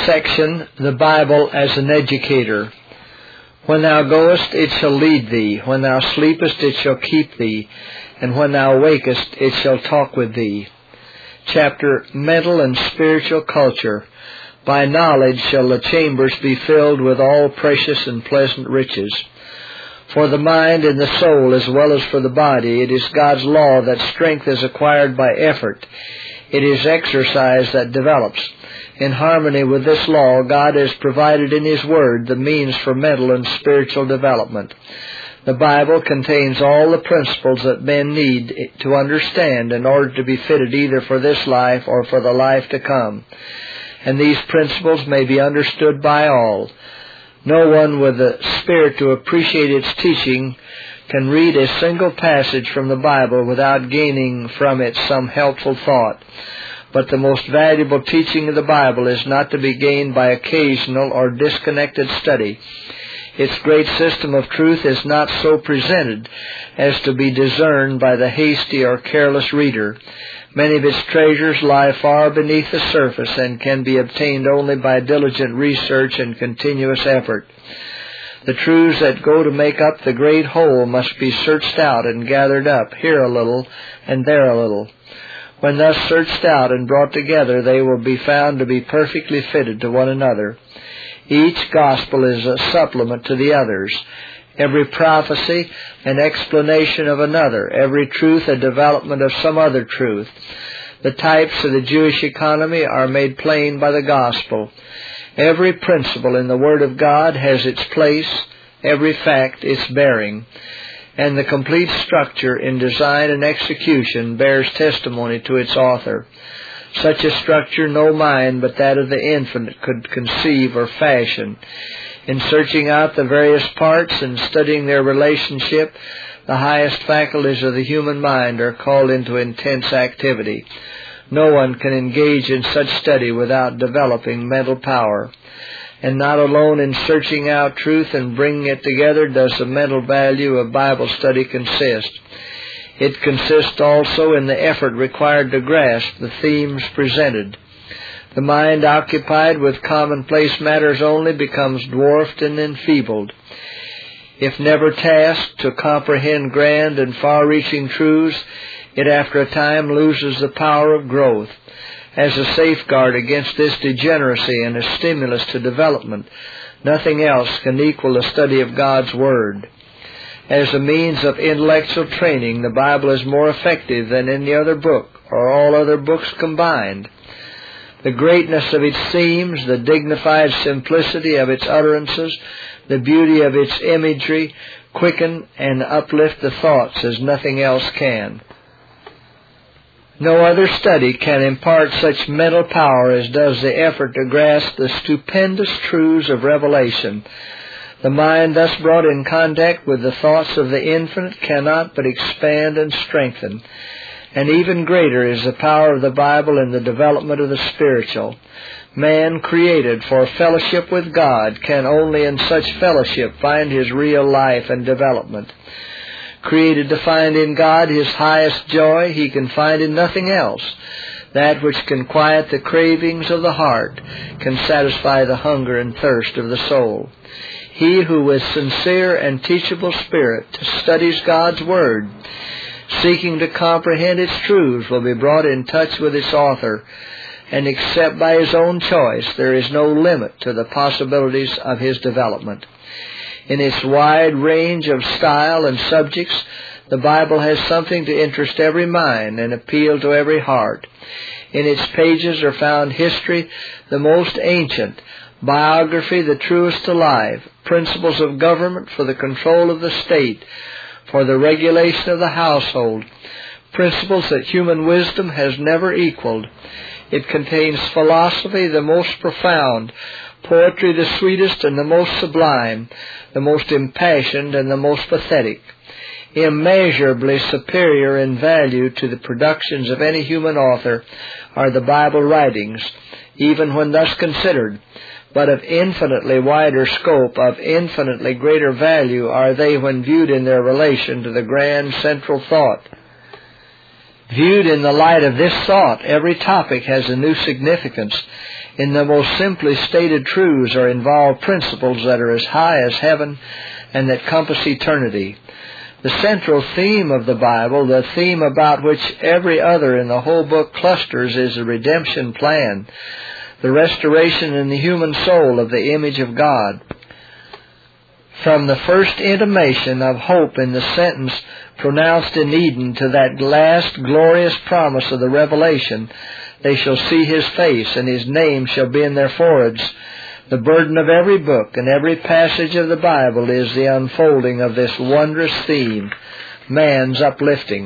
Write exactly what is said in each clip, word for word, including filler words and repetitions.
Section, The Bible as an Educator. When thou goest, it shall lead thee. When thou sleepest, it shall keep thee. And when thou wakest, it shall talk with thee. Chapter, Mental and Spiritual Culture. By knowledge shall the chambers be filled with all precious and pleasant riches. For the mind and the soul, as well as for the body, it is God's law that strength is acquired by effort. It is exercise that develops. In harmony with this law, God has provided in His Word the means for mental and spiritual development. The Bible contains all the principles that men need to understand in order to be fitted either for this life or for the life to come. And these principles may be understood by all. No one with the spirit to appreciate its teaching can read a single passage from the Bible without gaining from it some helpful thought. But the most valuable teaching of the Bible is not to be gained by occasional or disconnected study. Its great system of truth is not so presented as to be discerned by the hasty or careless reader. Many of its treasures lie far beneath the surface and can be obtained only by diligent research and continuous effort. The truths that go to make up the great whole must be searched out and gathered up, here a little and there a little. When thus searched out and brought together, they will be found to be perfectly fitted to one another. Each gospel is a supplement to the others, every prophecy an explanation of another, every truth a development of some other truth. The types of the Jewish economy are made plain by the gospel. Every principle in the Word of God has its place, every fact its bearing, and the complete structure in design and execution bears testimony to its author. Such a structure no mind but that of the infinite could conceive or fashion. In searching out the various parts and studying their relationship, the highest faculties of the human mind are called into intense activity. No one can engage in such study without developing mental power. And not alone in searching out truth and bringing it together does the mental value of Bible study consist. It consists also in the effort required to grasp the themes presented. The mind occupied with commonplace matters only becomes dwarfed and enfeebled. If never tasked to comprehend grand and far-reaching truths, it after a time loses the power of growth. As a safeguard against this degeneracy and a stimulus to development, nothing else can equal the study of God's Word. As a means of intellectual training, the Bible is more effective than any other book or all other books combined. The greatness of its themes, the dignified simplicity of its utterances, the beauty of its imagery quicken and uplift the thoughts as nothing else can. No other study can impart such mental power as does the effort to grasp the stupendous truths of Revelation. The mind thus brought in contact with the thoughts of the infinite cannot but expand and strengthen. And even greater is the power of the Bible in the development of the spiritual. Man, created for fellowship with God, can only in such fellowship find his real life and development. Created to find in God his highest joy, he can find in nothing else. That which can quiet the cravings of the heart can satisfy the hunger and thirst of the soul. He who with sincere and teachable spirit studies God's Word, seeking to comprehend its truths, will be brought in touch with its author, and except by his own choice, there is no limit to the possibilities of his development. In its wide range of style and subjects, the Bible has something to interest every mind and appeal to every heart. In its pages are found history, the most ancient, biography, the truest alive, principles of government for the control of the state, for the regulation of the household, principles that human wisdom has never equaled. It contains philosophy the most profound, poetry the sweetest and the most sublime, the most impassioned and the most pathetic. Immeasurably superior in value to the productions of any human author are the Bible writings, even when thus considered, but of infinitely wider scope, of infinitely greater value are they when viewed in their relation to the grand central thought. Viewed in the light of this thought, every topic has a new significance. In the most simply stated truths are involved principles that are as high as heaven and that compass eternity. The central theme of the Bible, the theme about which every other in the whole book clusters, is the redemption plan, the restoration in the human soul of the image of God. From the first intimation of hope in the sentence pronounced in Eden to that last glorious promise of the Revelation, they shall see His face, and His name shall be in their foreheads. The burden of every book and every passage of the Bible is the unfolding of this wondrous theme, man's uplifting.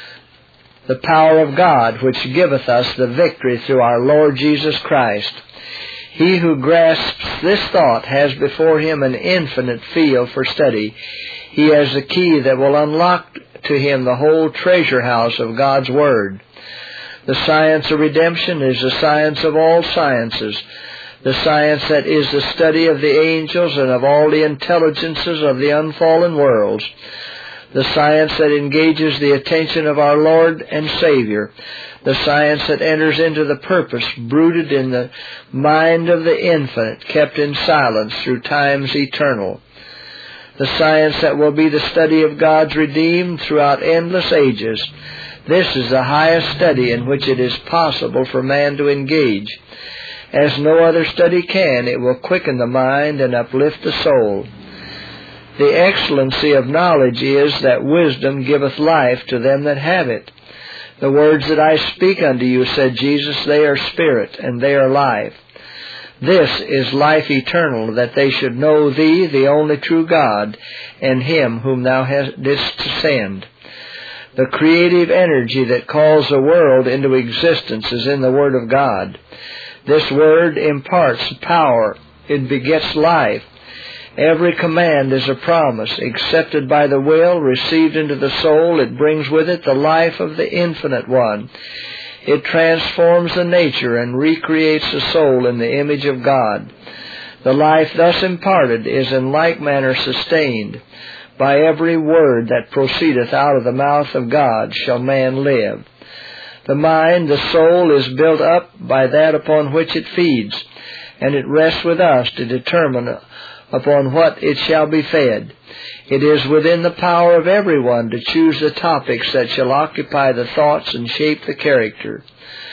The power of God, which giveth us the victory through our Lord Jesus Christ. He who grasps this thought has before him an infinite field for study. He has the key that will unlock to him the whole treasure house of God's Word. The science of redemption is the science of all sciences, the science that is the study of the angels and of all the intelligences of the unfallen worlds, the science that engages the attention of our Lord and Savior, the science that enters into the purpose brooded in the mind of the infinite, kept in silence through times eternal, the science that will be the study of God's redeemed throughout endless ages. This is the highest study in which it is possible for man to engage. As no other study can, it will quicken the mind and uplift the soul. The excellency of knowledge is that wisdom giveth life to them that have it. The words that I speak unto you, said Jesus, they are spirit, and they are life. This is life eternal, that they should know Thee, the only true God, and Him whom Thou hast didst send. The creative energy that calls the world into existence is in the Word of God. This Word imparts power. It begets life. Every command is a promise. Accepted by the will, received into the soul, it brings with it the life of the Infinite One. It transforms the nature and recreates the soul in the image of God. The life thus imparted is in like manner sustained. By every word that proceedeth out of the mouth of God shall man live. The mind, the soul, is built up by that upon which it feeds, and it rests with us to determine upon what it shall be fed. It is within the power of everyone to choose the topics that shall occupy the thoughts and shape the character.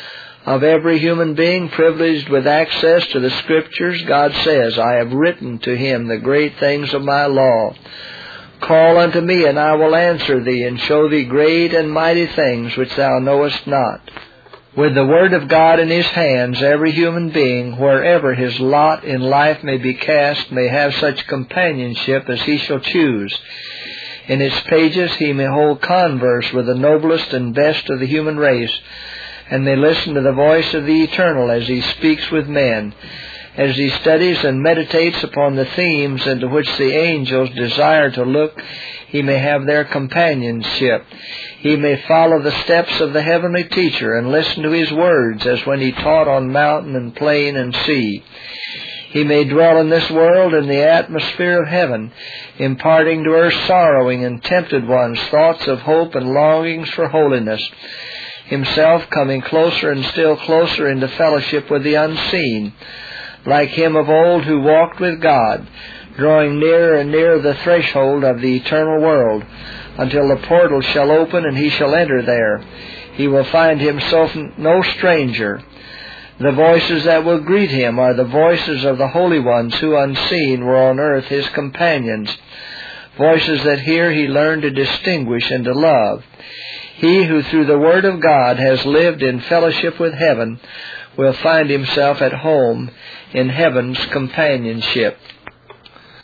Of every human being privileged with access to the Scriptures, God says, I have written to him the great things of my law. Call unto me, and I will answer thee, and show thee great and mighty things which thou knowest not. With the Word of God in his hands, every human being, wherever his lot in life may be cast, may have such companionship as he shall choose. In its pages he may hold converse with the noblest and best of the human race, and may listen to the voice of the Eternal as he speaks with men. As he studies and meditates upon the themes into which the angels desire to look, he may have their companionship. He may follow the steps of the heavenly teacher and listen to his words as when he taught on mountain and plain and sea. He may dwell in this world in the atmosphere of heaven, imparting to earth's sorrowing and tempted ones thoughts of hope and longings for holiness, himself coming closer and still closer into fellowship with the unseen, like him of old who walked with God, drawing nearer and nearer the threshold of the eternal world, until the portal shall open and he shall enter there. He will find himself no stranger. The voices that will greet him are the voices of the holy ones who, unseen, were on earth his companions. Voices that here he learned to distinguish and to love. He who through the Word of God has lived in fellowship with heaven will find himself at home in heaven's companionship.